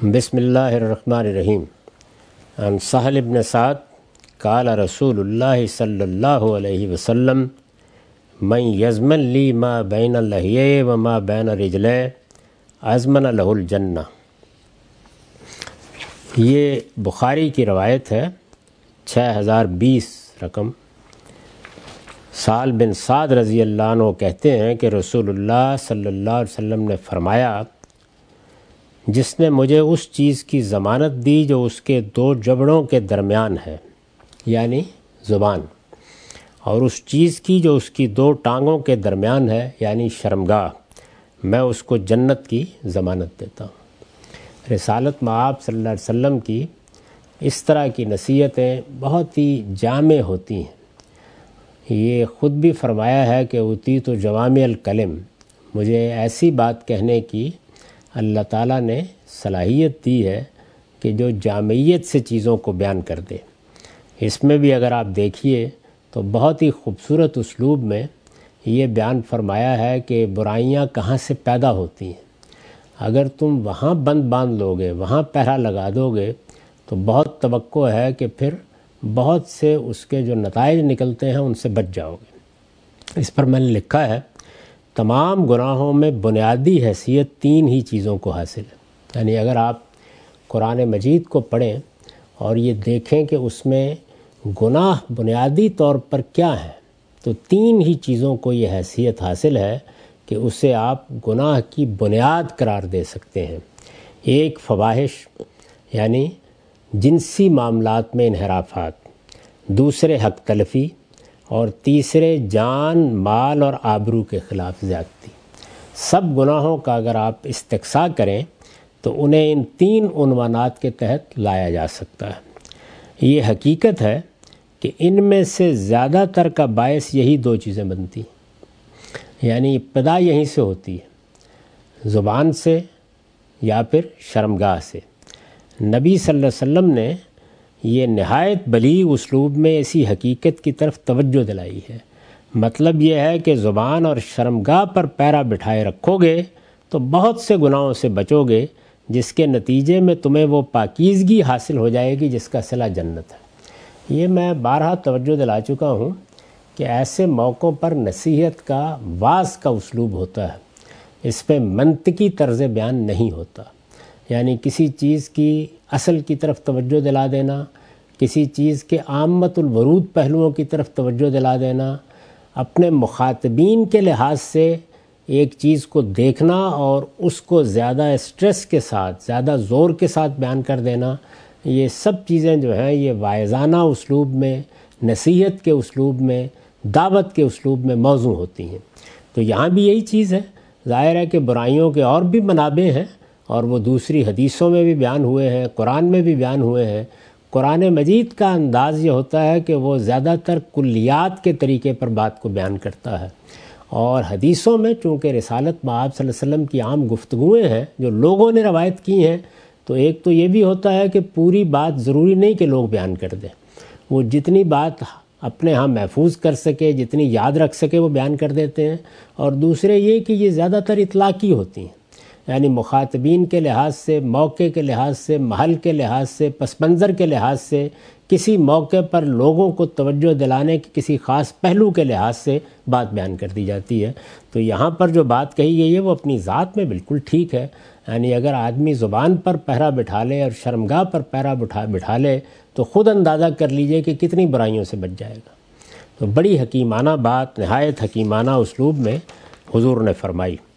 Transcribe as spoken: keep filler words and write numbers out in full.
بسم اللہ الرحمن الرحیم عن سہل بن سعد قال رسول اللہ صلی اللہ علیہ وسلم من یضمن لی ما بین لحیہ و ما بین رجلہ اضمن لہ الجنہ۔ یہ بخاری کی روایت ہے، چھ ہزار بیس رقم۔ سہل بن سعد رضی اللہ عنہ کہتے ہیں کہ رسول اللہ صلی اللہ علیہ وسلم نے فرمایا، جس نے مجھے اس چیز کی ضمانت دی جو اس کے دو جبڑوں کے درمیان ہے، یعنی زبان، اور اس چیز کی جو اس کی دو ٹانگوں کے درمیان ہے، یعنی شرمگاہ، میں اس کو جنت کی ضمانت دیتا ہوں۔ رسالت مآب صلی اللہ علیہ وسلم کی اس طرح کی نصیحتیں بہت ہی جامع ہوتی ہیں۔ یہ خود بھی فرمایا ہے کہ اوتیت جوامع الکلم، مجھے ایسی بات کہنے کی اللہ تعالیٰ نے صلاحیت دی ہے کہ جو جامعیت سے چیزوں کو بیان کر دے۔ اس میں بھی اگر آپ دیکھیے تو بہت ہی خوبصورت اسلوب میں یہ بیان فرمایا ہے کہ برائیاں کہاں سے پیدا ہوتی ہیں۔ اگر تم وہاں بند باندھ لو گے، وہاں پہرا لگا دو گے، تو بہت توقع ہے کہ پھر بہت سے اس کے جو نتائج نکلتے ہیں ان سے بچ جاؤ گے۔ اس پر میں نے لکھا ہے، تمام گناہوں میں بنیادی حیثیت تین ہی چیزوں کو حاصل ہے۔ یعنی اگر آپ قرآن مجید کو پڑھیں اور یہ دیکھیں کہ اس میں گناہ بنیادی طور پر کیا ہیں، تو تین ہی چیزوں کو یہ حیثیت حاصل ہے کہ اسے آپ گناہ کی بنیاد قرار دے سکتے ہیں۔ ایک فواحش، یعنی جنسی معاملات میں انحرافات، دوسرے حق تلفی، اور تیسرے جان، مال اور آبرو کے خلاف زیادتی۔ سب گناہوں کا اگر آپ استقصاء کریں تو انہیں ان تین عنوانات کے تحت لایا جا سکتا ہے۔ یہ حقیقت ہے کہ ان میں سے زیادہ تر کا باعث یہی دو چیزیں بنتی ہیں، یعنی ابتدا یہیں سے ہوتی ہے، زبان سے یا پھر شرمگاہ سے۔ نبی صلی اللہ علیہ وسلم نے یہ نہایت بلیغ اسلوب میں اسی حقیقت کی طرف توجہ دلائی ہے۔ مطلب یہ ہے کہ زبان اور شرمگاہ پر پیرا بٹھائے رکھو گے تو بہت سے گناہوں سے بچو گے، جس کے نتیجے میں تمہیں وہ پاکیزگی حاصل ہو جائے گی جس کا صلہ جنت ہے۔ یہ میں بارہا توجہ دلا چکا ہوں کہ ایسے موقعوں پر نصیحت کا، واعظ کا اسلوب ہوتا ہے، اس پہ منطقی طرز بیان نہیں ہوتا۔ یعنی کسی چیز کی اصل کی طرف توجہ دلا دینا، کسی چیز کے عامت الورود پہلوؤں کی طرف توجہ دلا دینا، اپنے مخاطبین کے لحاظ سے ایک چیز کو دیکھنا اور اس کو زیادہ اسٹریس کے ساتھ، زیادہ زور کے ساتھ بیان کر دینا، یہ سب چیزیں جو ہیں یہ واعظانہ اسلوب میں، نصیحت کے اسلوب میں، دعوت کے اسلوب میں موضوع ہوتی ہیں۔ تو یہاں بھی یہی چیز ہے۔ ظاہر ہے کہ برائیوں کے اور بھی منابع ہیں اور وہ دوسری حدیثوں میں بھی بیان ہوئے ہیں، قرآن میں بھی بیان ہوئے ہیں۔ قرآن مجید کا انداز یہ ہوتا ہے کہ وہ زیادہ تر کلیات کے طریقے پر بات کو بیان کرتا ہے، اور حدیثوں میں چونکہ رسالت مآب صلی اللہ علیہ وسلم کی عام گفتگویں ہیں جو لوگوں نے روایت کی ہیں، تو ایک تو یہ بھی ہوتا ہے کہ پوری بات ضروری نہیں کہ لوگ بیان کر دیں، وہ جتنی بات اپنے ہاں محفوظ کر سکے، جتنی یاد رکھ سکے وہ بیان کر دیتے ہیں، اور دوسرے یہ کہ یہ زیادہ تر اطلاقی ہوتی ہیں، یعنی مخاطبین کے لحاظ سے، موقع کے لحاظ سے، محل کے لحاظ سے، پس منظر کے لحاظ سے، کسی موقع پر لوگوں کو توجہ دلانے کے کسی خاص پہلو کے لحاظ سے بات بیان کر دی جاتی ہے۔ تو یہاں پر جو بات کہی گئی ہے وہ اپنی ذات میں بالکل ٹھیک ہے۔ یعنی اگر آدمی زبان پر پہرا بٹھا لے اور شرمگاہ پر پہرا بٹھا بٹھا لے تو خود اندازہ کر لیجئے کہ کتنی برائیوں سے بچ جائے گا۔ تو بڑی حکیمانہ بات، نہایت حکیمانہ اسلوب میں حضور نے فرمائی۔